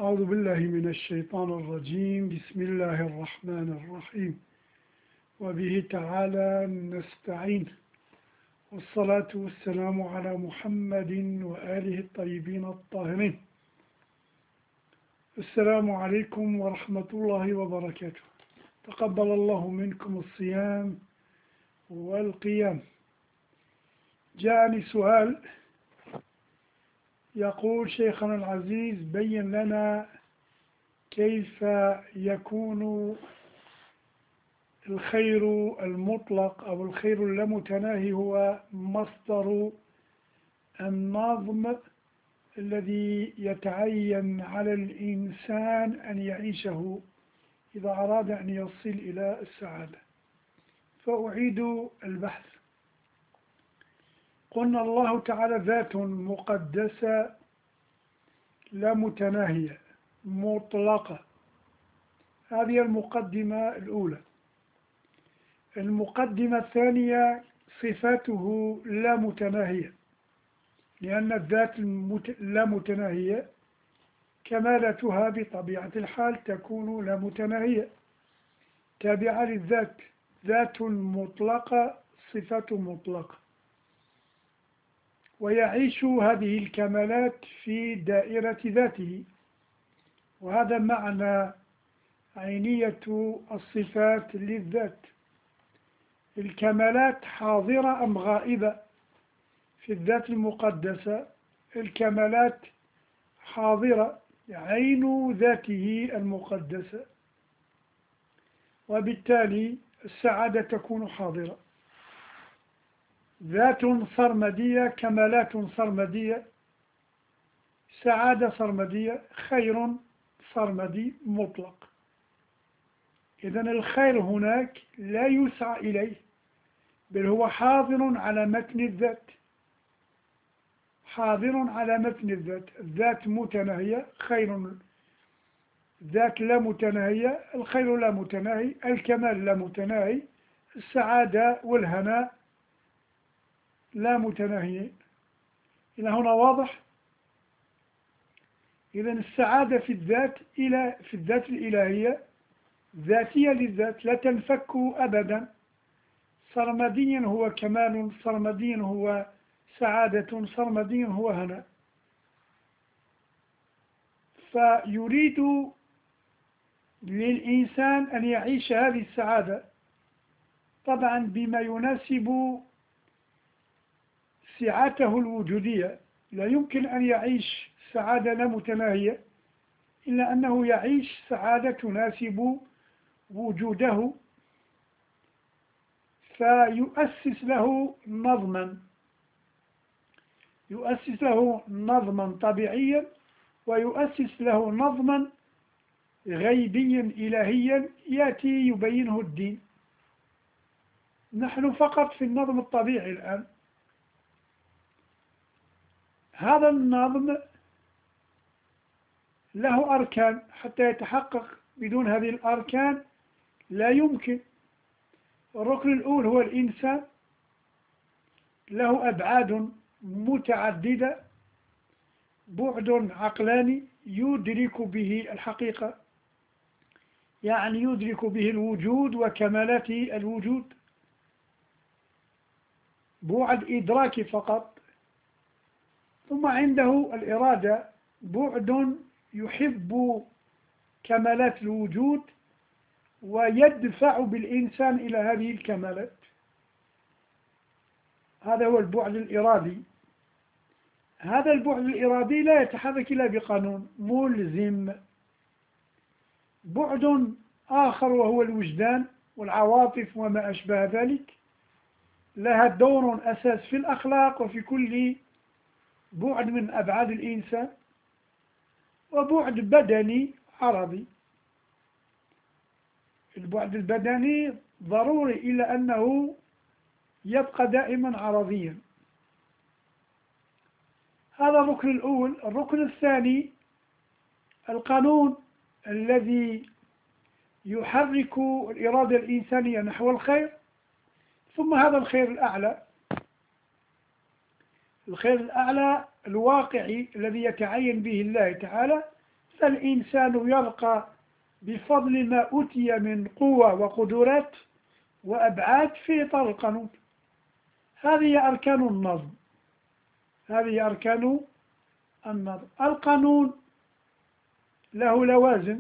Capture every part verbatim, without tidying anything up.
أعوذ بالله من الشيطان الرجيم. بسم الله الرحمن الرحيم، وبه تعالى نستعين، والصلاة والسلام على محمد وآله الطيبين الطاهرين. السلام عليكم ورحمة الله وبركاته. تقبل الله منكم الصيام والقيام. جاءني سؤال يقول: شيخنا العزيز، بين لنا كيف يكون الخير المطلق أو الخير اللامتناهي هو مصدر النظم الذي يتعين على الإنسان أن يعيشه إذا أراد أن يصل إلى السعادة. فأعيد البحث. قلنا الله تعالى ذات مقدسة لا متناهية مطلقة. هذه المقدمة الأولى. المقدمة الثانية: صفاته لا متناهية، لأن الذات لا متناهية كمالتها بطبيعة الحال تكون لا متناهية تابعة للذات. ذات مطلقة، صفة مطلقة، ويعيش هذه الكمالات في دائرة ذاته. وهذا معنى عينية الصفات للذات. الكمالات حاضرة أم غائبة؟ في الذات المقدسة الكمالات حاضرة، عين ذاته المقدسة، وبالتالي السعادة تكون حاضرة. ذات سرمدية، كمالات سرمدية، سعادة سرمدية، خير سرمدي مطلق. إذن الخير هناك لا يسعى إليه، بل هو حاضر على متن الذات. حاضر على متن الذات. الذات متناهية، خير. ذات لا متناهية، الخير لا متناهي، الكمال لا متناهي، السعادة والهناء لا متناهيين. إلى هنا واضح؟ إذن السعادة في الذات إلى في الذات الإلهية ذاتية للذات، لا تنفك أبدا. سرمديا هو كمال، سرمديا هو سعادة، سرمديا هو هناء. فيريد للإنسان أن يعيش هذه السعادة طبعا بما يناسب سعته الوجودية. لا يمكن أن يعيش سعادة لا متناهية إلا أنه يعيش سعادة تناسب وجوده، فيؤسس له نظما يؤسس له نظما طبيعيا، ويؤسس له نظما غيبيا إلهيا يأتي يبينه الدين. نحن فقط في النظم الطبيعي الآن. هذا النظم له أركان حتى يتحقق. بدون هذه الأركان لا يمكن. الركن الأول هو الإنسان، له أبعاد متعددة. بعد عقلاني يدرك به الحقيقة، يعني يدرك به الوجود وكمالات الوجود. بعد إدراكي فقط. ثم عنده الإرادة، بعد يحب كمالات الوجود ويدفع بالإنسان إلى هذه الكمالات. هذا هو البعد الإرادي. هذا البعد الإرادي لا يتحرك إلا بقانون ملزم. بعد آخر وهو الوجدان والعواطف وما أشبه ذلك، لها دور أساس في الأخلاق وفي كل بعد من أبعاد الإنسان. وبعد بدني عرضي. البعد البدني ضروري إلا أنه يبقى دائما عرضيا. هذا الركن الأول. الركن الثاني: القانون الذي يحرك الإرادة الإنسانية نحو الخير. ثم هذا الخير الأعلى، الخير الأعلى الواقعي الذي يتعين به الله تعالى، فالإنسان يرقى بفضل ما أوتي من قوة وقدرات وأبعاد في إطار القانون. هذه أركان النظم، هذه أركان النظم. القانون له لوازم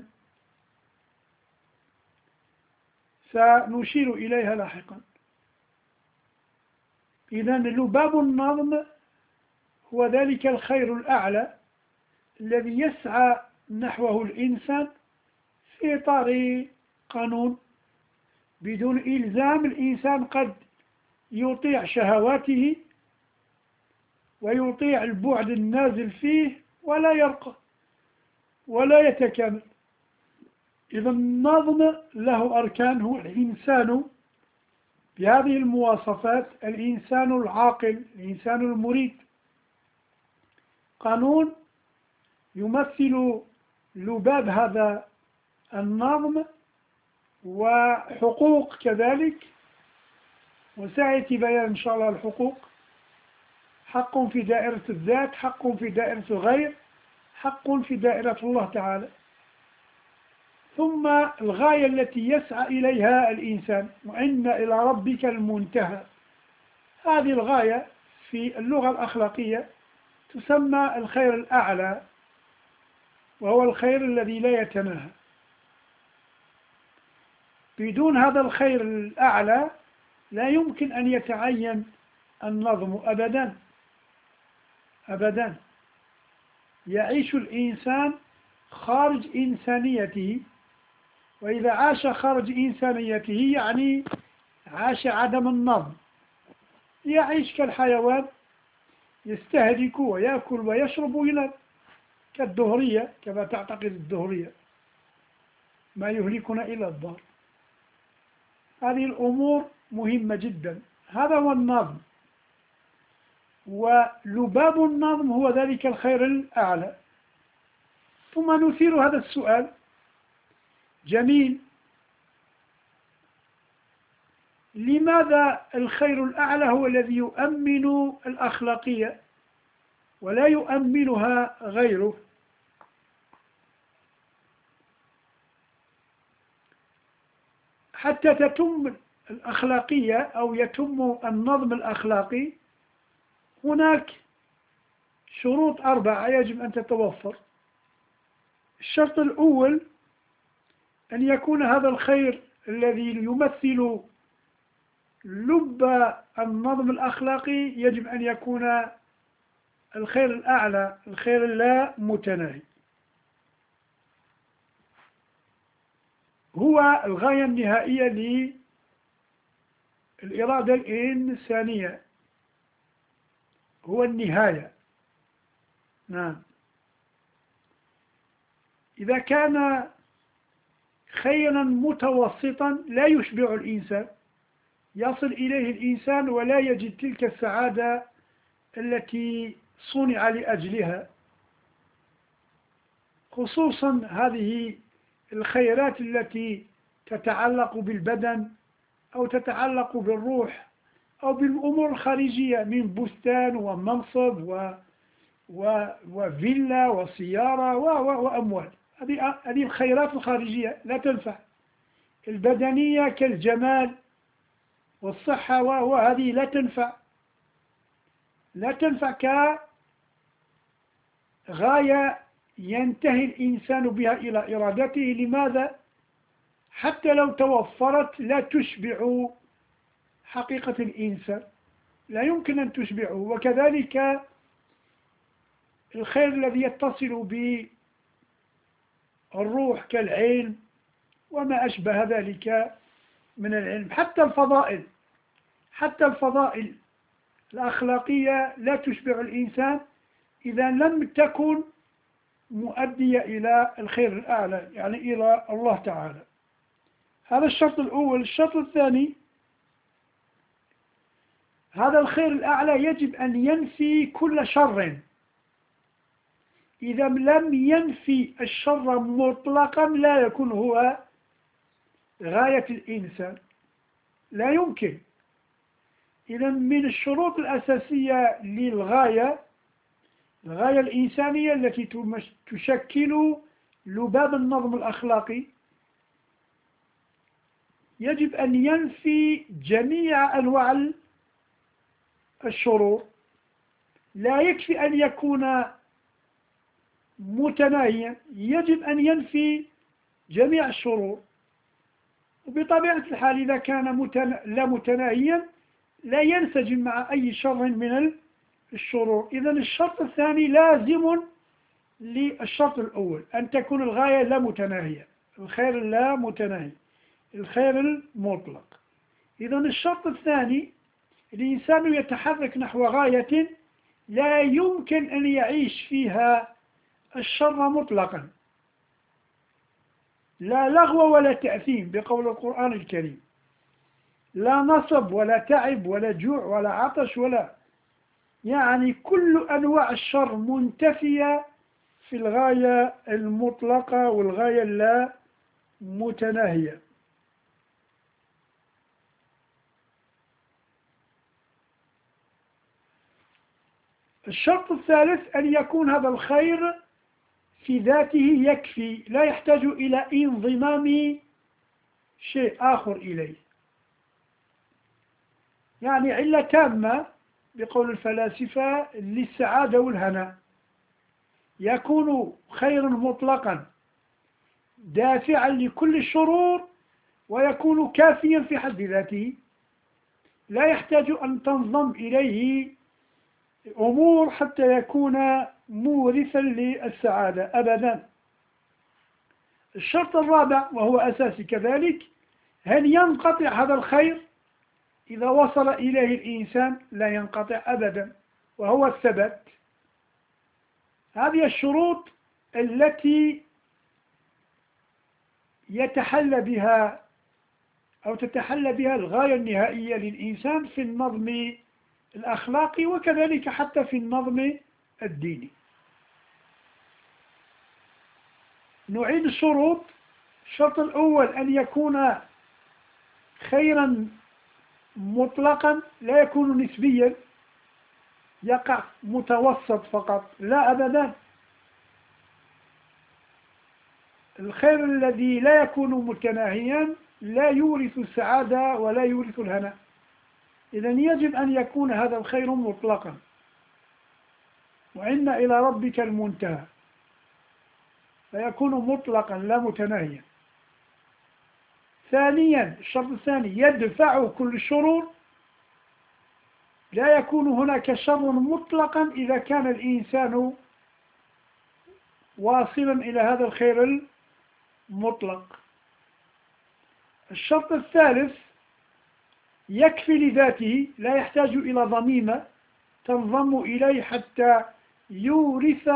سنشير إليها لاحقا. إذن لباب النظم هو ذلك الخير الأعلى الذي يسعى نحوه الإنسان في إطار قانون، بدون إلزام. الإنسان قد يطيع شهواته ويطيع البعد النازل فيه ولا يرقى ولا يتكامل. إذا النظم له أركان، هو الإنسان بهذه المواصفات، الإنسان العاقل، الإنسان المريد. قانون يمثل لباب هذا النظم وحقوق كذلك، وسيأتي بيان إن شاء الله الحقوق. حق في دائرة الذات، حق في دائرة الغير، حق في دائرة الله تعالى. ثم الغاية التي يسعى إليها الإنسان، وإن إلى ربك المنتهى. هذه الغاية في اللغة الأخلاقية تسمى الخير الأعلى، وهو الخير الذي لا يتناهى. بدون هذا الخير الأعلى لا يمكن أن يتعين النظم أبدا أبدا. يعيش الإنسان خارج إنسانيته، وإذا عاش خارج إنسانيته يعني عاش عدم النظم. يعيش كالحيوان، يستهلك ويأكل ويشرب وينام، كالدهرية، كما تعتقد الدهرية، ما يهلكنا إلا الدهر. هذه الأمور مهمة جدا. هذا هو النظم، ولباب النظم هو ذلك الخير الأعلى. ثم نثير هذا السؤال جميل: لماذا الخير الأعلى هو الذي يؤمن الأخلاقية ولا يؤمنها غيره؟ حتى تتم الأخلاقية أو يتم النظم الأخلاقي هناك شروط أربعة يجب أن تتوفر. الشرط الأول أن يكون هذا الخير الذي يمثل لب النظم الأخلاقي يجب أن يكون الخير الأعلى، الخير اللا متناهي، هو الغاية النهائية للإرادة الإنسانية، هو النهاية. نعم. إذا كان خيرا متوسطا لا يشبع الإنسان، يصل إليه الإنسان ولا يجد تلك السعادة التي صنع لأجلها، خصوصا هذه الخيرات التي تتعلق بالبدن أو تتعلق بالروح أو بالأمور الخارجية من بستان ومنصب و و وفيلا وسيارة و و وأموال. هذه هذه الخيرات الخارجية لا تنفع. البدنية كالجمال والصحة وهذه لا تنفع، لا تنفع كغاية ينتهي الإنسان بها إلى إرادته. لماذا؟ حتى لو توفرت لا تشبع حقيقة الإنسان، لا يمكن أن تشبعه. وكذلك الخير الذي يتصل بالروح كالعلم وما أشبه ذلك من العلم. حتى الفضائل، حتى الفضائل الأخلاقية لا تشبع الإنسان إذا لم تكن مؤدية إلى الخير الأعلى، يعني إلى الله تعالى. هذا الشرط الأول. الشرط الثاني: هذا الخير الأعلى يجب أن ينفي كل شر. إذا لم ينفي الشر مطلقا لا يكون هو غاية الإنسان، لا يمكن. إذا من الشروط الأساسية للغاية، الغاية الإنسانية التي تشكل لباب النظم الأخلاقي يجب أن ينفي جميع أنواع الشرور. لا يكفي أن يكون متناهيا، يجب أن ينفي جميع الشرور. وبطبيعة الحال إذا كان متنا... لا متناهيا لا ينسجم مع أي شر من الشرور. إذن الشرط الثاني لازم للشرط الأول، أن تكون الغاية لا متناهية، الخير لا متناهي، الخير المطلق. إذن الشرط الثاني، الإنسان يتحرك نحو غاية لا يمكن أن يعيش فيها الشر مطلقا، لا لغو ولا تأثيم بقول القرآن الكريم، لا نصب ولا تعب ولا جوع ولا عطش ولا، يعني كل أنواع الشر منتفية في الغاية المطلقة والغاية اللا متناهية. الشرط الثالث أن يكون هذا الخير في ذاته يكفي، لا يحتاج إلى انضمام شيء آخر إليه. يعني علة تامة بقول الفلاسفة للسعادة والهناء، يكون خيرا مطلقا دافعا لكل الشرور ويكون كافيا في حد ذاته، لا يحتاج أن تنضم إليه أمور حتى يكون مورثا للسعادة أبدا. الشرط الرابع وهو أساسي كذلك، هل ينقطع هذا الخير إذا وصل إليه الإنسان؟ لا ينقطع أبدا، وهو الثبات. هذه الشروط التي يتحلى بها أو تتحلى بها الغاية النهائية للإنسان في النظم الأخلاقي وكذلك حتى في النظم الديني. نعيد الشروط. الشرط الأول أن يكون خيرا مطلقا، لا يكون نسبيا يقع متوسط فقط، لا أبدا. الخير الذي لا يكون متناهيا لا يورث السعادة ولا يورث الهناء. إذن يجب أن يكون هذا الخير مطلقا، وإن إلى ربك المنتهى، فيكون مطلقا لا متناهيا. ثانيا، الشرط الثاني يدفع كل الشرور، لا يكون هناك شر مطلقا إذا كان الإنسان واصلا إلى هذا الخير المطلق. الشرط الثالث يكفي لذاته، لا يحتاج إلى ضميمة تنضم إليه حتى يورث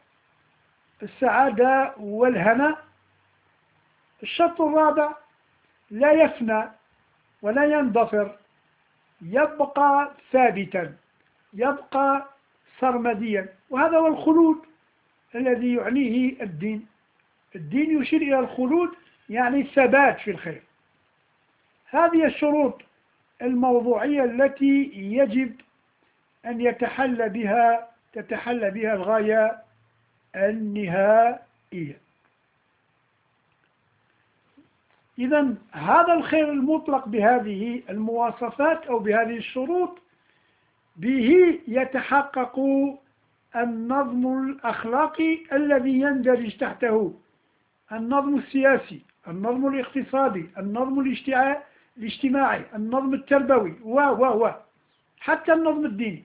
السعادة والهناء. الشرط الرابع لا يفنى ولا يندثر، يبقى ثابتا، يبقى سرمديا، وهذا هو الخلود الذي يعنيه الدين. الدين يشير إلى الخلود، يعني الثبات في الخير. هذه الشروط الموضوعية التي يجب أن يتحلى بها تتحلى بها الغاية النهائية. إذن هذا الخير المطلق بهذه المواصفات أو بهذه الشروط به يتحقق النظم الأخلاقي الذي يندرج تحته النظم السياسي، النظم الاقتصادي، النظم الاجتماعي، النظم التربوي و و و حتى النظم الديني.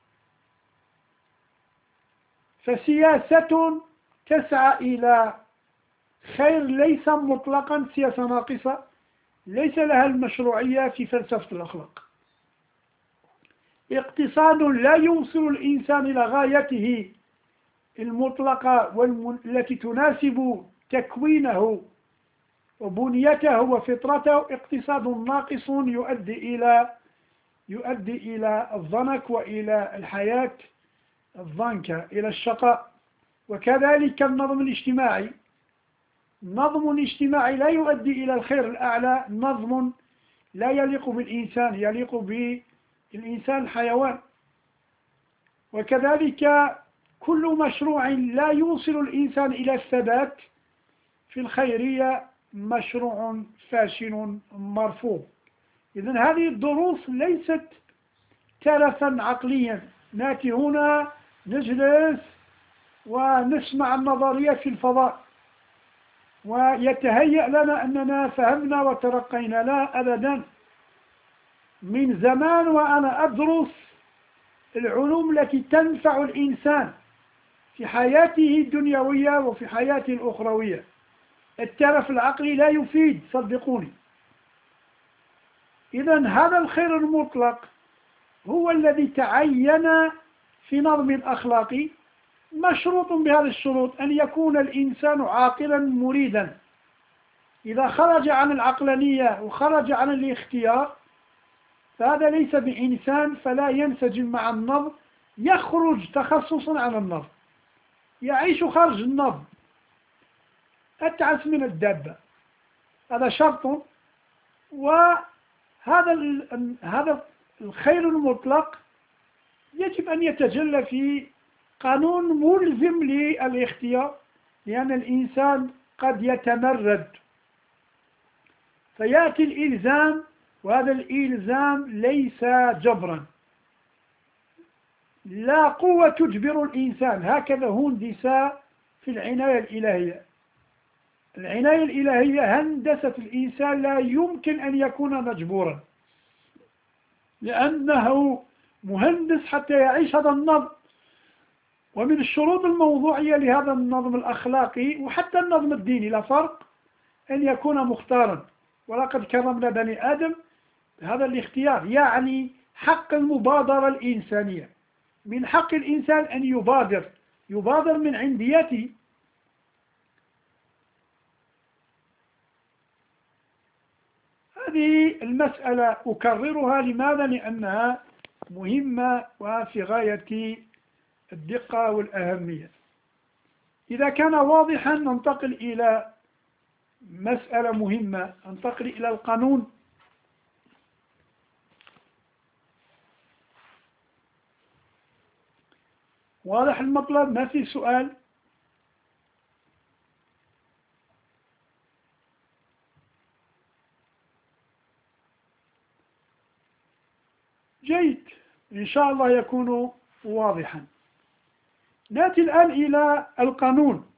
فسياسة تسعى إلى خير ليس مطلقا سياسة ناقصة، ليس لها المشروعية في فلسفة الأخلاق. اقتصاد لا يوصل الإنسان إلى غايته المطلقة والتي تناسب تكوينه وبنيته وفطرته، اقتصاد ناقص يؤدي إلى يؤدي إلى الضنك وإلى الحياة الضنكة، إلى الشقاء. وكذلك النظم الاجتماعي، نظم اجتماعي لا يؤدي إلى الخير الأعلى، نظم لا يليق بالإنسان، يليق بالإنسان الحيوان. وكذلك كل مشروع لا يوصل الإنسان إلى الثبات في الخيرية مشروع فاشل مرفوض. إذن هذه الدروس ليست تلفا عقليا نأتي هنا نجلس ونسمع النظريات في الفضاء ويتهيأ لنا أننا فهمنا وترقينا. لا أبدا، من زمان وأنا أدرس العلوم التي تنفع الإنسان في حياته الدنيوية وفي حياته الأخروية. التلف العقلي لا يفيد، صدقوني. إذن هذا الخير المطلق هو الذي تعين في نظم أخلاقي، مشروط بهذه الشروط: أن يكون الإنسان عاقلا مريدا. إذا خرج عن العقلانية وخرج عن الاختيار فهذا ليس بإنسان، فلا ينسجم مع النظم، يخرج تخصصا عن النظم، يعيش خارج النظم، أتعس من الدابة. هذا شرط. وهذا هذا الخير المطلق يجب أن يتجلى في قانون ملزم للاختيار، لأن الإنسان قد يتمرد فيأتي الإلزام، وهذا الإلزام ليس جبرا. لا قوة تجبر الإنسان، هكذا هندس في العناية الإلهية. العناية الإلهية هندسة الإنسان لا يمكن أن يكون مجبورا، لأنه مهندس حتى يعيش هذا النظم. ومن الشروط الموضوعية لهذا النظم الأخلاقي وحتى النظم الديني لا فرق أن يكون مختارا. ولقد كرمنا بني آدم هذا الاختيار، يعني حق المبادرة الإنسانية. من حق الإنسان أن يبادر، يبادر من عنديته. هذه المسألة أكررها، لماذا؟ لأنها مهمة وفي غاية الدقة والأهمية. إذا كان واضحا ننتقل إلى مسألة مهمة، ننتقل إلى القانون. واضح المطلب؟ ما في سؤال؟ جيد، إن شاء الله يكون واضحا. نأتي الآن إلى القانون.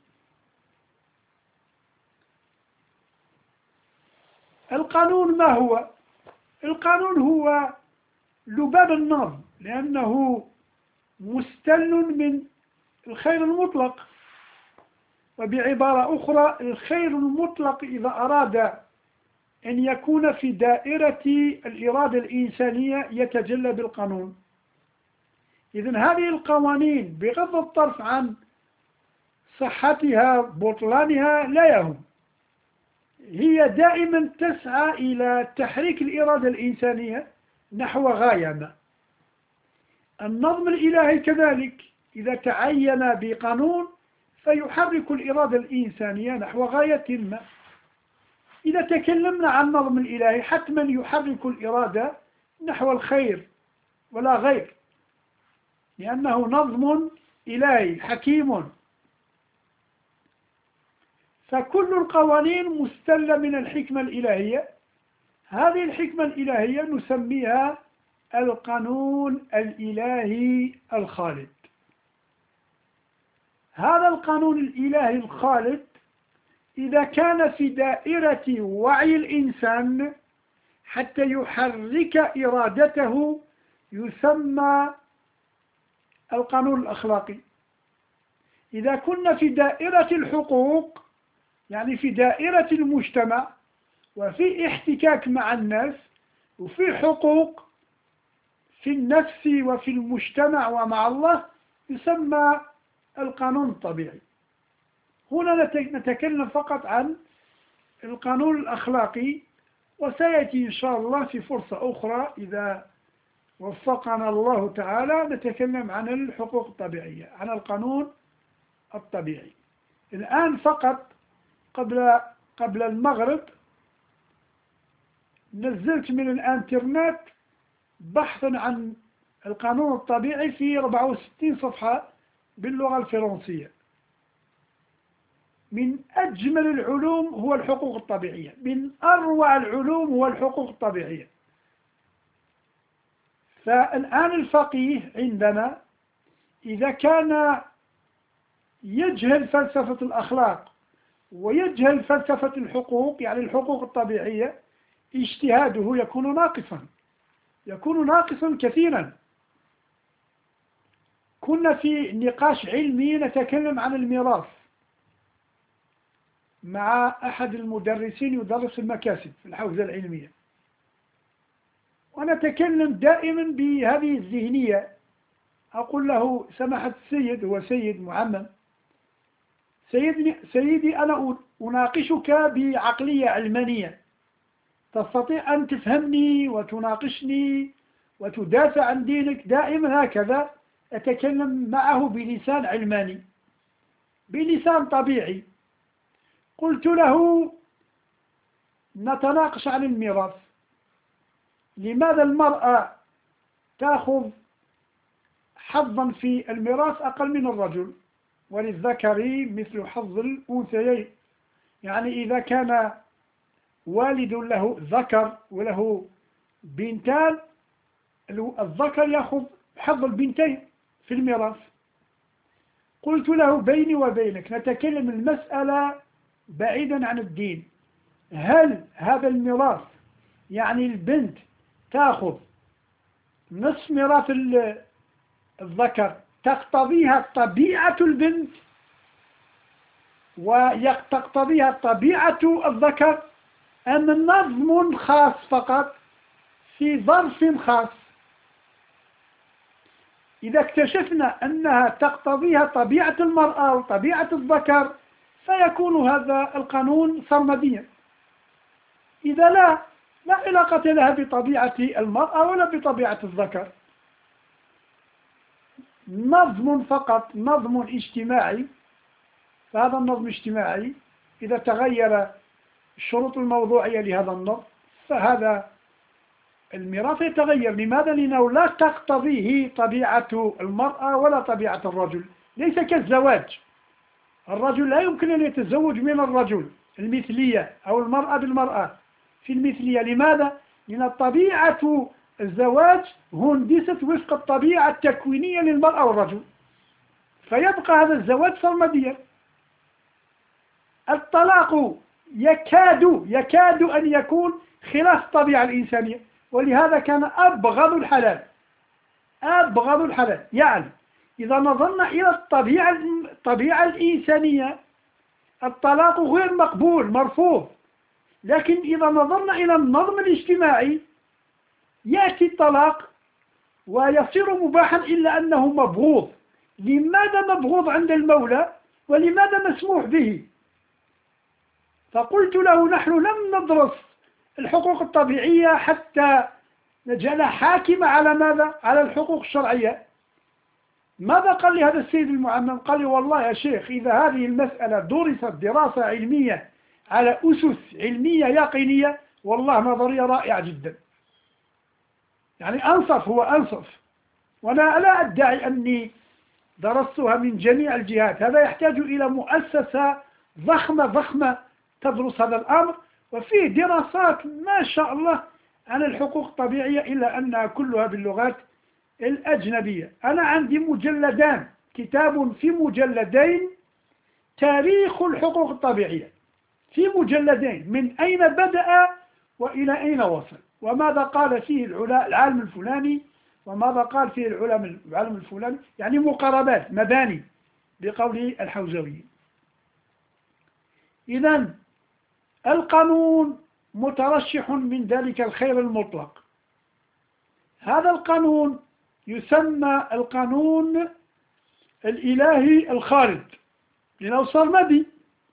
القانون ما هو؟ القانون هو لباب النظم، لأنه مستل من الخير المطلق. وبعبارة أخرى، الخير المطلق إذا أراد أن يكون في دائرة الإرادة الإنسانية يتجلى بالقانون. إذن هذه القوانين بغض الطرف عن صحتها بطلانها لا يهم، هي دائما تسعى إلى تحريك الإرادة الإنسانية نحو غاية ما. النظم الإلهي كذلك إذا تعين بقانون فيحرك الإرادة الإنسانية نحو غاية ما. إذا تكلمنا عن النظم الإلهي حتما يحرك الإرادة نحو الخير ولا غير، لأنه نظم إلهي حكيم. فكل القوانين مستلة من الحكمة الإلهية. هذه الحكمة الإلهية نسميها القانون الإلهي الخالد. هذا القانون الإلهي الخالد إذا كان في دائرة وعي الإنسان حتى يحرك إرادته يسمى القانون الأخلاقي. إذا كنا في دائرة الحقوق، يعني في دائرة المجتمع وفي احتكاك مع الناس وفي حقوق في النفس وفي المجتمع ومع الله، يسمى القانون الطبيعي. هنا نتكلم فقط عن القانون الأخلاقي، وسيأتي إن شاء الله في فرصة أخرى إذا وفقنا الله تعالى نتكلم عن الحقوق الطبيعية، عن القانون الطبيعي. الآن فقط قبل قبل المغرب نزلت من الانترنت بحثا عن القانون الطبيعي في أربعة وستين صفحة باللغة الفرنسية. من أجمل العلوم هو الحقوق الطبيعية، من أروع العلوم هو الحقوق الطبيعية. فالآن الفقيه عندنا إذا كان يجهل فلسفة الأخلاق ويجهل فلسفة الحقوق، يعني الحقوق الطبيعية، اجتهاده يكون ناقصا، يكون ناقصا كثيرا. كنا في نقاش علمي نتكلم عن الميراث مع أحد المدرسين يدرس المكاسب في الحوزة العلمية، ونتكلم دائما بهذه الذهنية. أقول له: سماحة السيد، هو سيد معمم، سيدني سيدي أنا أناقشك بعقلية علمانية، تستطيع أن تفهمني وتناقشني وتدافع عن دينك. دائما هكذا أتكلم معه بلسان علماني، بلسان طبيعي. قلت له: نتناقش عن الميراث، لماذا المرأة تأخذ حظا في الميراث أقل من الرجل؟ وللذكر مثل حظ الأنثيين. يعني إذا كان والد له ذكر وله بنتان، الذكر يأخذ حظ البنتين في الميراث. قلت له: بيني وبينك نتكلم المسألة بعيدا عن الدين، هل هذا الميراث يعني البنت تأخذ نصف ميراث الذكر تقتضيها طبيعة البنت وتقتضيها طبيعة الذكر، أم نظم خاص فقط في ظرف خاص؟ إذا اكتشفنا أنها تقتضيها طبيعة المرأة وطبيعة الذكر فيكون هذا القانون سرمديا. إذا لا لا علاقة لها بطبيعة المرأة ولا بطبيعة الذكر، نظم فقط، نظم اجتماعي. فهذا النظم اجتماعي إذا تغير الشروط الموضوعية لهذا النظم فهذا الميراث يتغير. لماذا؟ لأنه لا تقتضيه طبيعة المرأة ولا طبيعة الرجل، ليس كالزواج. الرجل لا يمكن أن يتزوج من الرجل، المثلية، أو المرأة بالمرأة في المثلية. لماذا؟ لأن طبيعة الزواج هندست وفق الطبيعة التكوينية للمرأة والرجل، فيبقى هذا الزواج سرمديا. الطلاق يكاد يكاد أن يكون خلاف الطبيعة الإنسانية، ولهذا كان أبغض الحلال أبغض الحلال. يعني إذا نظرنا إلى الطبيعة الطبيعة الإنسانية الطلاق غير مقبول، مرفوض. لكن إذا نظرنا إلى النظم الاجتماعي يأتي الطلاق ويصير مباحا، إلا أنه مبغوض. لماذا مبغوض عند المولى ولماذا مسموح به؟ فقلت له: نحن لم ندرس الحقوق الطبيعية حتى نجعلها حاكمة على ماذا؟ على الحقوق الشرعية. ماذا قال لي هذا السيد المعمم؟ قال لي: والله يا شيخ، إذا هذه المسألة درست دراسة علمية على أسس علمية يقينية، والله نظرية رائعة جدا. يعني أنصف، هو أنصف، وأنا لا أدعي أني درستها من جميع الجهات. هذا يحتاج إلى مؤسسة ضخمة ضخمة تدرس هذا الأمر، وفيه دراسات ما شاء الله عن الحقوق الطبيعية، إلا أنها كلها باللغات الأجنبية. أنا عندي مجلدان، كتاب في مجلدين، تاريخ الحقوق الطبيعية في مجلدين، من أين بدأ وإلى أين وصل، وماذا قال فيه العالم الفلاني وماذا قال فيه العالم الفلاني، يعني مقاربات، مباني بقول الحوزوي. إذن القانون مترشح من ذلك الخير المطلق. هذا القانون يسمى القانون الإلهي الخالد، لأنه سرمدي،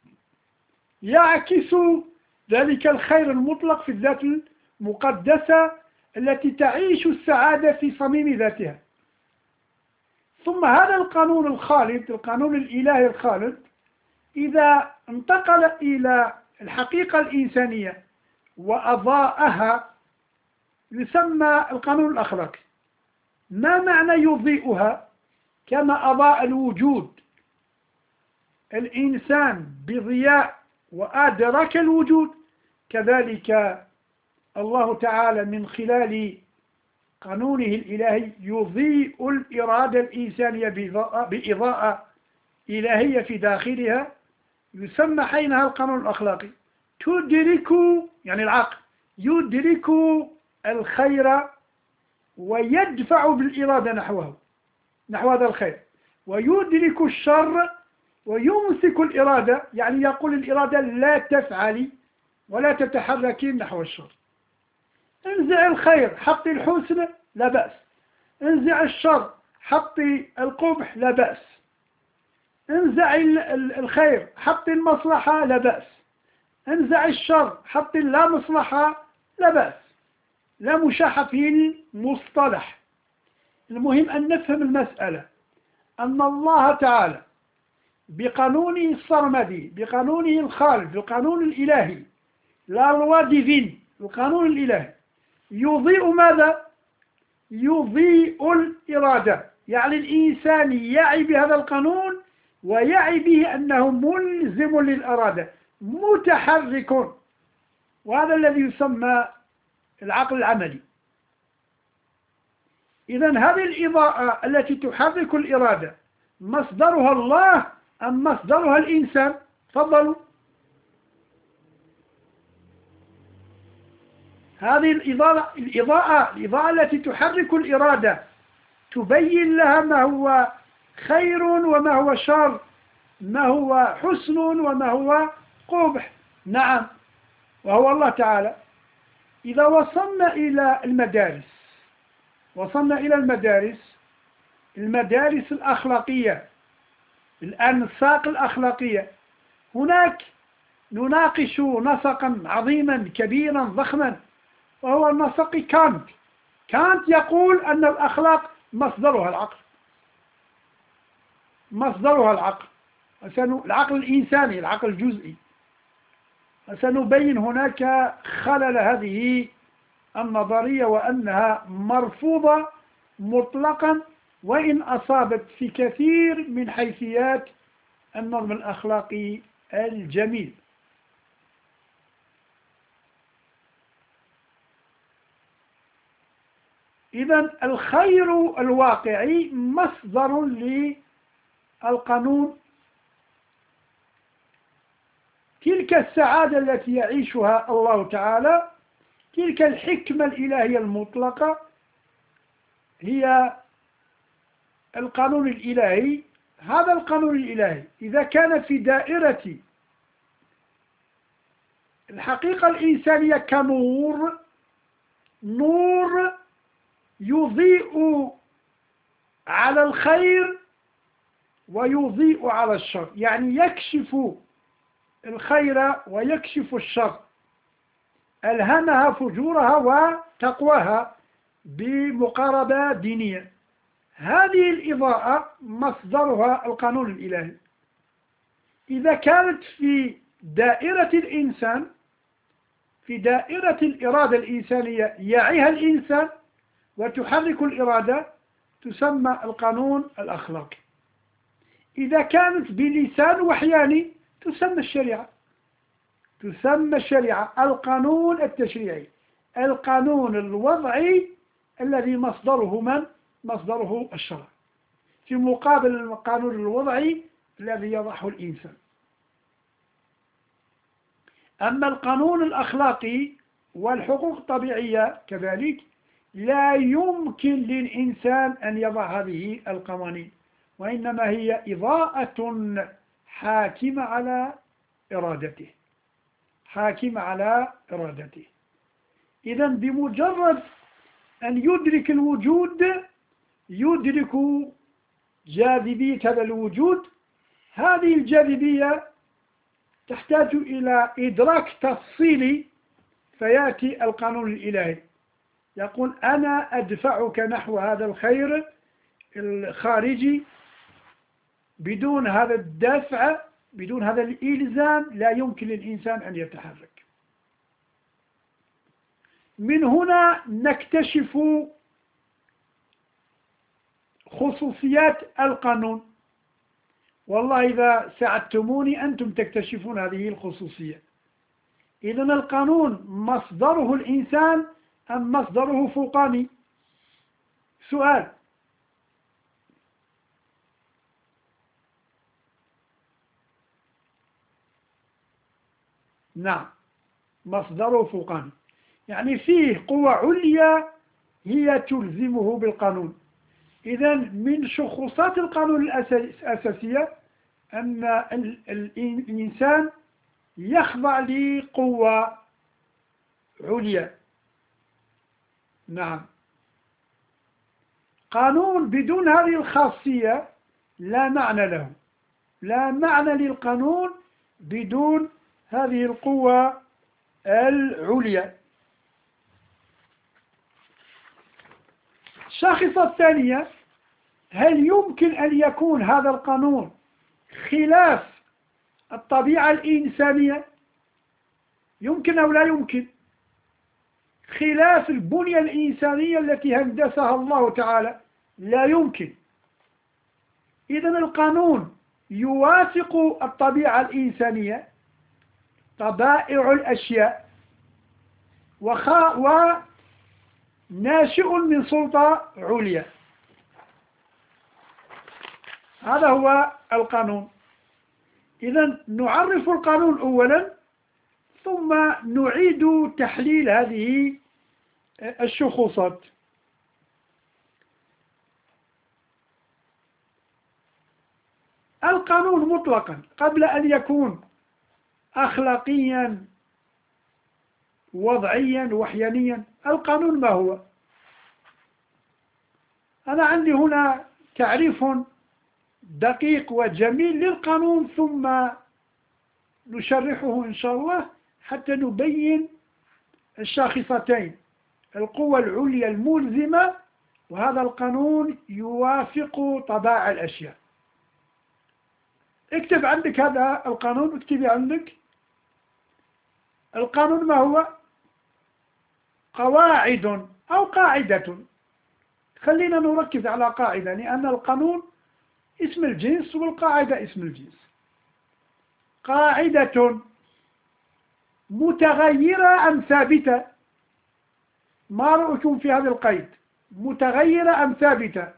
يعكس ذلك الخير المطلق في الذات المقدسة التي تعيش السعادة في صميم ذاتها. ثم هذا القانون الخالد، القانون الإلهي الخالد، إذا انتقل إلى الحقيقة الإنسانية وأضاءها يسمى القانون الأخلاقي. ما معنى يضيئها؟ كما أضاء الوجود الإنسان بضياء وأدرك الوجود، كذلك الله تعالى من خلال قانونه الإلهي يضيء الإرادة الإنسانية بإضاءة إلهية في داخلها، يسمى حينها القانون الأخلاقي. تدرك يعني العقل يدرك الخير ويدفع بالإرادة نحوه نحو هذا الخير، ويدرك الشر ويمسك الإرادة، يعني يقول الإرادة لا تفعلي ولا تتحركي نحو الشر. انزع الخير حطي الحسن لا بأس، انزع الشر حطي القبح لا بأس، انزع الخير حطي المصلحة لا بأس، انزع الشر حطي لا مصلحة لا بأس. لا مشاحة في المصطلح. المهم أن نفهم المسألة، أن الله تعالى بقانونه السرمدي، بقانونه الخالد، بالقانون الإلهي، لا لوا ديفين، القانون الإلهي يضيء ماذا؟ يضيء الإرادة، يعني الإنسان يعي بهذا القانون ويعي به أنه ملزم للإرادة متحرك، وهذا الذي يسمى العقل العملي. إذن هذه الإضاءة التي تحرك الإرادة مصدرها الله أم مصدرها الإنسان؟ تفضلوا. هذه الإضاءة الإضاءة الإضاءة التي تحرك الإرادة تبين لها ما هو خير وما هو شر، ما هو حسن وما هو قبح. نعم، وهو الله تعالى. إذا وصلنا إلى المدارس وصلنا إلى المدارس المدارس الأخلاقية، الأنساق الأخلاقية، هناك نناقش نسقا عظيما كبيرا ضخما، وهو نسق كانت. كانت يقول أن الأخلاق مصدرها العقل، مصدرها العقل، العقل الإنساني، العقل الجزئي. سنبين هناك خلل هذه النظرية، وأنها مرفوضة مطلقا، وإن أصابت في كثير من حيثيات النظم الأخلاقي الجميل. إذن الخير الواقعي مصدر للقانون. تلك السعادة التي يعيشها الله تعالى، تلك الحكمة الإلهية المطلقة، هي القانون الإلهي. هذا القانون الإلهي إذا كان في دائرة الحقيقة الإنسانية كنور، نور يضيء على الخير ويضيء على الشر، يعني يكشف الخير ويكشف الشر، ألهمها فجورها وتقواها بمقاربة دينية. هذه الإضاءة مصدرها القانون الإلهي. إذا كانت في دائرة الإنسان، في دائرة الإرادة الإنسانية يعيها الإنسان وتحرك الإرادة، تسمى القانون الأخلاقي. إذا كانت بلسان وحياني تسمى الشريعة، تسمى الشريعة القانون التشريعي، القانون الوضعي الذي مصدره من؟ مصدره الشرع، في مقابل القانون الوضعي الذي يضعه الإنسان. أما القانون الأخلاقي والحقوق الطبيعية كذلك، لا يمكن للإنسان أن يضع هذه القوانين، وإنما هي إضاءة حاكمة على إرادته، حاكمة على إرادته. إذن بمجرد أن يدرك الوجود يدرك جاذبية هذا الوجود. هذه الجاذبية تحتاج إلى إدراك تفصيلي، فيأتي القانون الإلهي يقول أنا أدفعك نحو هذا الخير الخارجي. بدون هذا الدفع، بدون هذا الإلزام، لا يمكن للإنسان أن يتحرك. من هنا نكتشف خصوصيات القانون والله إذا ساعدتموني أنتم تكتشفون هذه الخصوصية. إذن القانون مصدره الإنسان أم مصدره فوقاني؟ سؤال. نعم، مصدره فوقاني، يعني فيه قوة عليا هي تلزمه بالقانون. إذن من شخوصات القانون الأساسية أن الإنسان يخضع لقوة عليا. نعم، قانون بدون هذه الخاصية لا معنى له، لا معنى للقانون بدون هذه القوة العليا. الشاخصة الثانية: هل يمكن أن يكون هذا القانون خلاف الطبيعة الإنسانية؟ يمكن أو لا يمكن؟ خلاف البنية الإنسانية التي هندسها الله تعالى؟ لا يمكن. إذن القانون يوافق الطبيعة الإنسانية، طبائع الأشياء، وناشئ من سلطة عليا. هذا هو القانون. إذن نعرف القانون أولا، ثم نعيد تحليل هذه الشخوصات. القانون مطلقا قبل أن يكون أخلاقيا وضعيا وحيانيا، القانون ما هو؟ أنا عندي هنا تعريف دقيق وجميل للقانون، ثم نشرحه إن شاء الله حتى نبين الشاخصتين: القوة العليا الملزمة، وهذا القانون يوافق طبائع الأشياء. اكتب عندك هذا القانون، اكتبي عندك. القانون ما هو؟ قواعد أو قاعدة. خلينا نركز على قاعدة، لأن القانون اسم الجنس والقاعدة اسم الجنس. قاعدة متغيرة أم ثابتة؟ ما رأيكم في هذا القيد؟ متغيرة أم ثابتة؟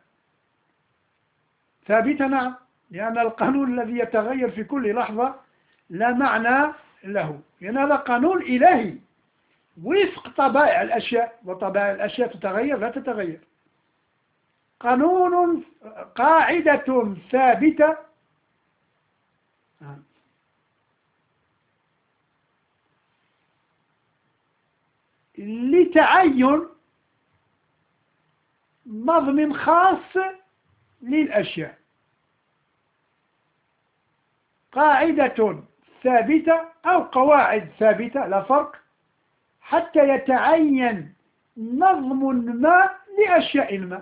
ثابتة، نعم، لأن القانون الذي يتغير في كل لحظة لا معنى له، لأن هذا قانون إلهي وفق طبائع الأشياء، وطبائع الأشياء تتغير لا تتغير. قانون قاعدة ثابتة لتعين نظم خاص للأشياء. قاعدة ثابتة أو قواعد ثابتة لا فرق، حتى يتعين نظم ما لأشياء ما.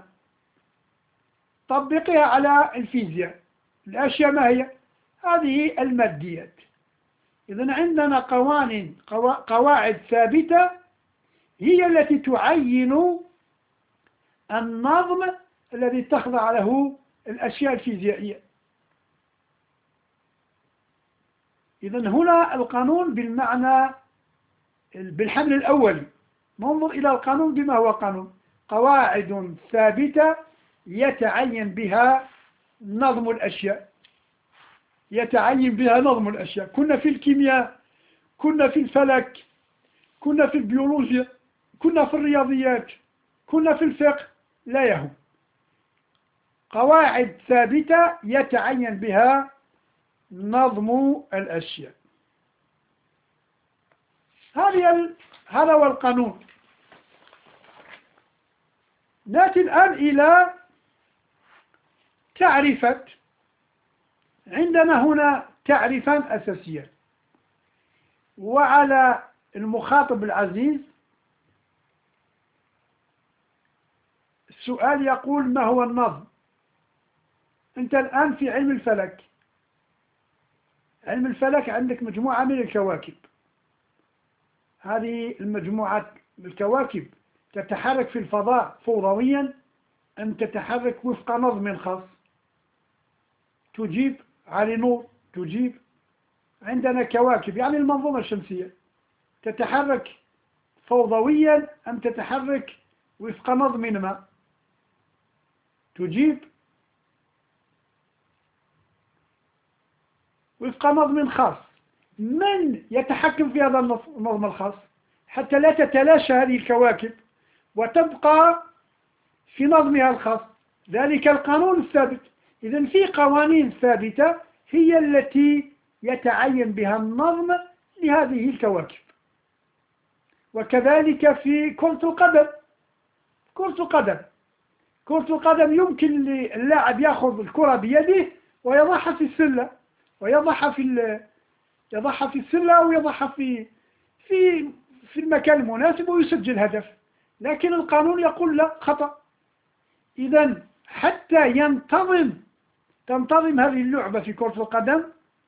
طبقها على الفيزياء. الأشياء ما هي؟ هذه الماديات. إذن عندنا قوانين، قواعد ثابتة هي التي تعين النظم الذي تخضع له الأشياء الفيزيائية. إذن هنا القانون بالمعنى بالحمل الأولي. ننظر إلى القانون بما هو قانون: قواعد ثابتة يتعين بها نظم الأشياء، يتعين بها نظم الأشياء. كنا في الكيمياء، كنا في الفلك، كنا في البيولوجيا، كنا في الرياضيات، كنا في الفقه، لا يهم. قواعد ثابتة يتعين بها نظم الأشياء. هذا هو القانون. نأتي الآن إلى تعريفات. عندنا هنا تعريفان أساسيان، وعلى المخاطب العزيز السؤال يقول: ما هو النظم؟ أنت الآن في علم الفلك. علم الفلك عندك مجموعة من الكواكب. هذه المجموعة من الكواكب تتحرك في الفضاء فوريا أم تتحرك وفق نظم خاص؟ تجيب علي نور تجيب. عندنا كواكب يعني المنظومة الشمسية تتحرك فوضويا أم تتحرك وفق نظم ما؟ تجيب وفق نظم خاص. من يتحكم في هذا النظم الخاص حتى لا تتلاشى هذه الكواكب وتبقى في نظمها الخاص؟ ذلك القانون الثابت. إذن في قوانين ثابتة هي التي يتعين بها النظم لهذه الكواكب. وكذلك في كرة القدم. كرة القدم كرة القدم يمكن للاعب يأخذ الكرة بيده ويضعها في السلة ويضعها في يضعها في السلة أو يضعها في في في المكان المناسب ويسجل هدف. لكن القانون يقول لا، خطأ. إذن حتى ينتظم تنتظم هذه اللعبة في كرة القدم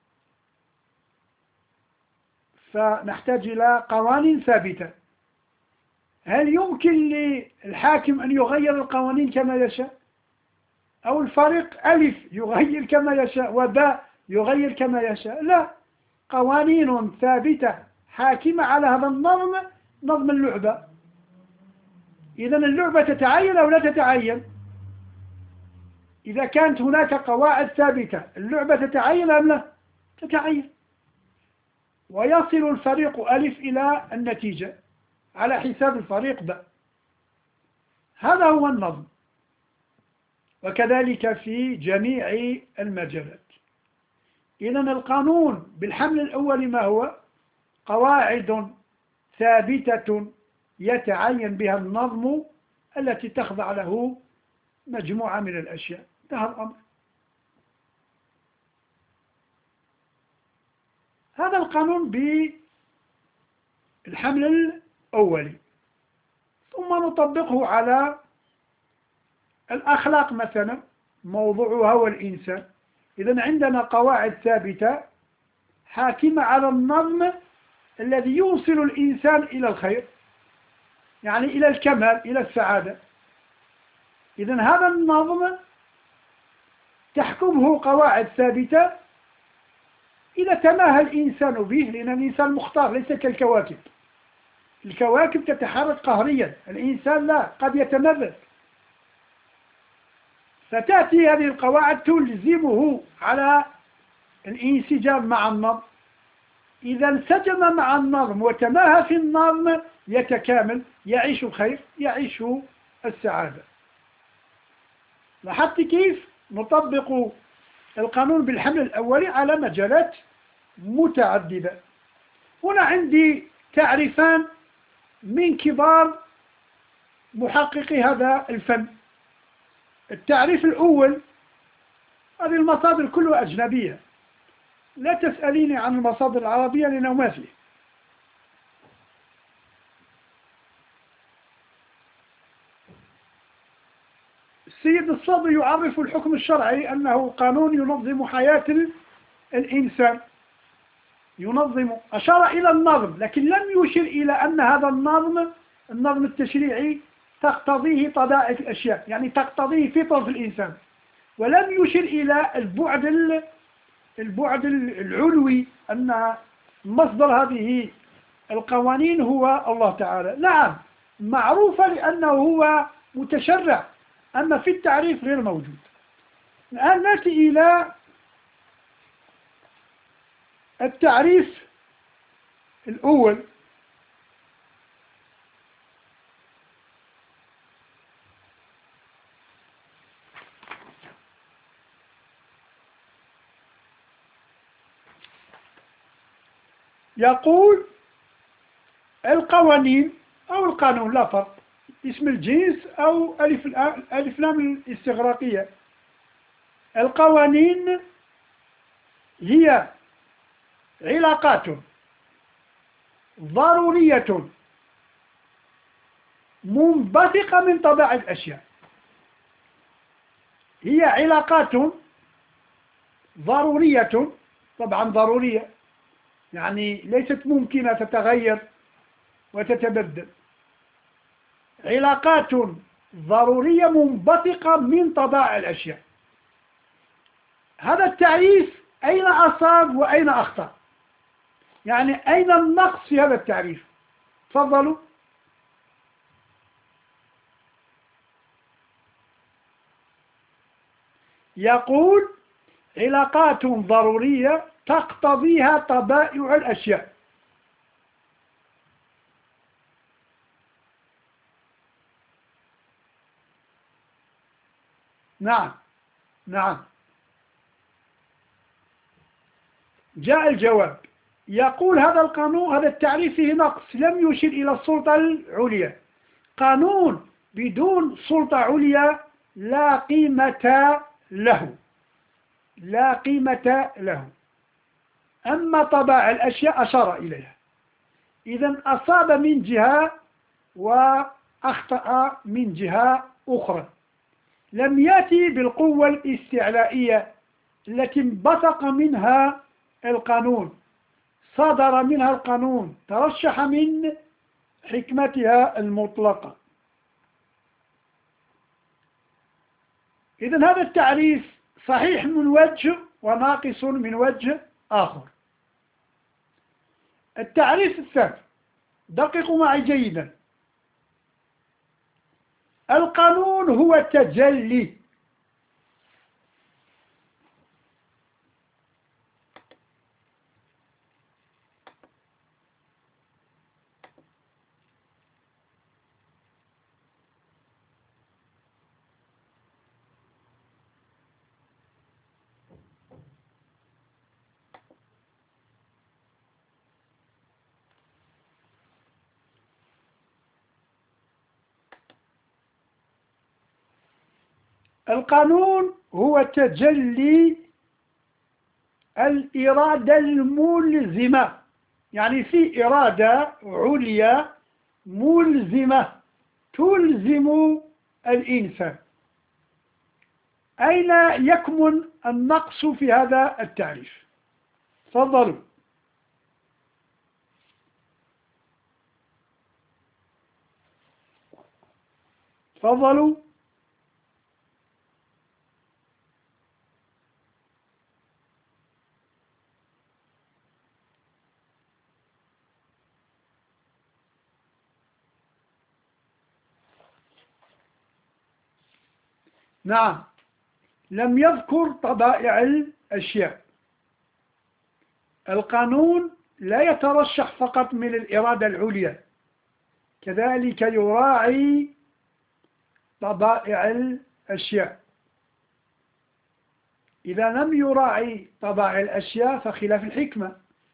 فنحتاج إلى قوانين ثابتة. هل يمكن للحاكم أن يغير القوانين كما يشاء؟ أو الفريق ألف يغير كما يشاء وباء يغير كما يشاء؟ لا، قوانين ثابتة حاكمة على هذا النظم، نظم اللعبة. إذن اللعبة تتعين أو لا تتعين؟ إذا كانت هناك قواعد ثابتة اللعبة تتعين أم لا؟ تتعين. ويصل الفريق ألف إلى النتيجة على حساب الفريق ب. هذا هو النظم. وكذلك في جميع المجالات. إذن القانون بالحمل الأول ما هو؟ قواعد ثابتة يتعين بها النظم التي تخضع له مجموعة من الأشياء. انتهى الأمر. هذا القانون بالحمل الأولي. ثم نطبقه على الأخلاق مثلا، موضوعها هو الإنسان. إذن عندنا قواعد ثابتة حاكمة على النظم الذي يوصل الإنسان إلى الخير، يعني إلى الكمال، إلى السعادة. إذن هذا النظم تحكمه قواعد ثابتة إذا تماهى الإنسان به، لأن الإنسان مختار ليس كالكواكب. الكواكب تتحرك قهريا، الإنسان لا، قد يتمرد. فتأتي هذه القواعد تلزمه على الانسجام مع النظم. إذا انسجم مع النظم وتماهى في النظم يتكامل، يعيش الخير، يعيش السعادة. لاحظت كيف نطبق القانون بالحمل الأولي على مجالات متعددة. هنا عندي تعريفان من كبار محققي هذا الفن. التعريف الأول، هذه المصادر كلها أجنبية، لا تسأليني عن المصادر العربية لأنه ما فيه. السيد الصدر يعرف الحكم الشرعي أنه قانون ينظم حياة الإنسان، ينظم، أشار إلى النظم لكن لم يشر إلى أن هذا النظم النظم التشريعي تقتضيه طبائع الأشياء، يعني تقتضيه فطرة الإنسان، ولم يشر إلى البعد البعد العلوي أن مصدر هذه القوانين هو الله تعالى. نعم معروفة لأنه هو متشرع، أما في التعريف غير موجود. الآن نأتي إلى التعريف الأول. يقول القوانين أو القانون لا فرق، اسم الجنس أو ألف ألف لام الاستغراقية. القوانين هي علاقات ضرورية منبثقة من طبائع الأشياء. هي علاقات ضرورية، طبعا ضرورية يعني ليست ممكنة تتغير وتتبدل. علاقات ضرورية منبثقة من طبائع الأشياء. هذا التعريف أين أصاب وأين أخطأ؟ يعني أين النقص في هذا التعريف؟ تفضلوا. يقول علاقات ضرورية تقتضيها طبائع الأشياء. نعم نعم، جاء الجواب. يقول هذا القانون، هذا التعريف فيه نقص، لم يشر إلى السلطة العليا. قانون بدون سلطة عليا لا قيمة له، لا قيمة له. أما طبائع الأشياء أشار إليها. إذن أصاب من جهة وأخطأ من جهة أخرى. لم يأتي بالقوة الاستعلائية التي انبثق منها القانون، صدر منها القانون، ترشح من حكمتها المطلقة. إذن هذا التعريف صحيح من وجه وناقص من وجه آخر. التعريف الثاني، دققوا معي جيدا. القانون هو التجلي. القانون هو تجلي الإرادة الملزمة، يعني في إرادة عليا ملزمة تلزم الإنسان. أين يكمن النقص في هذا التعريف؟ تفضلوا. تفضلوا. نعم، لم يذكر طبائع الأشياء. القانون لا يترشح فقط من الإرادة العليا، كذلك يراعي طبائع الأشياء. إذا لم يراعي طبائع الأشياء فخلاف الحكمة،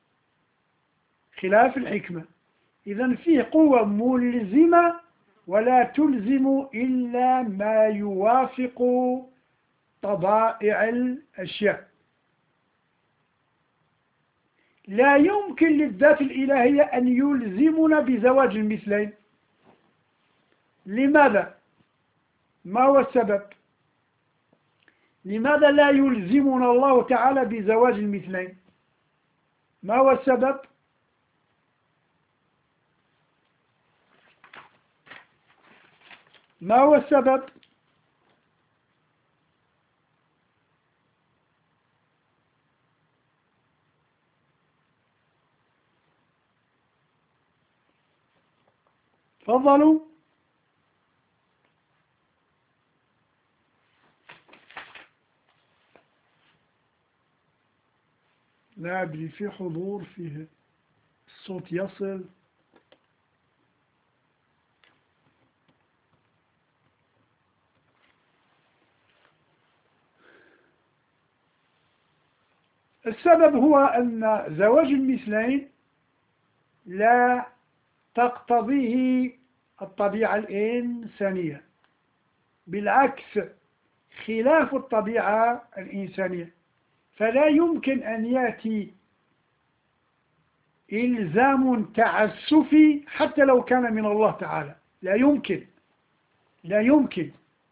خلاف الحكمة. إذا فيه قوة ملزمة ولا تلزم إلا ما يوافق طبائع الأشياء. لا يمكن للذات الإلهية أن يلزمنا بزواج المثلين. لماذا؟ ما هو السبب؟ لماذا لا يلزمنا الله تعالى بزواج المثلين؟ ما هو السبب؟ ما هو السبب؟ تفضلوا. لا أدري، في حضور، فيه الصوت يصل. السبب هو أن زواج المثلين لا تقتضيه الطبيعة الإنسانية، بالعكس خلاف الطبيعة الإنسانية. فلا يمكن أن يأتي إلزام تعسفي حتى لو كان من الله تعالى، لا يمكن، لا يمكن،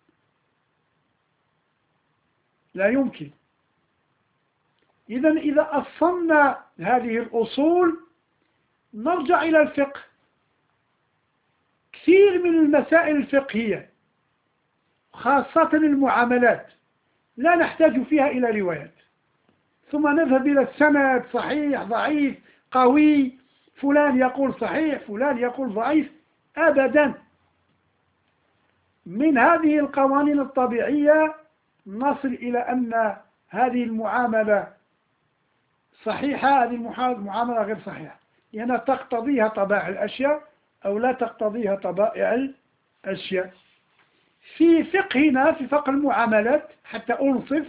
لا يمكن. إذا إذا أصلنا هذه الأصول نرجع إلى الفقه. كثير من المسائل الفقهية خاصة المعاملات لا نحتاج فيها إلى روايات، ثم نذهب إلى السند، صحيح ضعيف قوي، فلان يقول صحيح فلان يقول ضعيف. أبدا. من هذه القوانين الطبيعية نصل إلى أن هذه المعاملة صحيحة، هذه المعاملة غير صحيحة، لأنها تقتضيها طبائع الأشياء أو لا تقتضيها طبائع الأشياء. في فقهنا في فقه المعاملات حتى أنصف،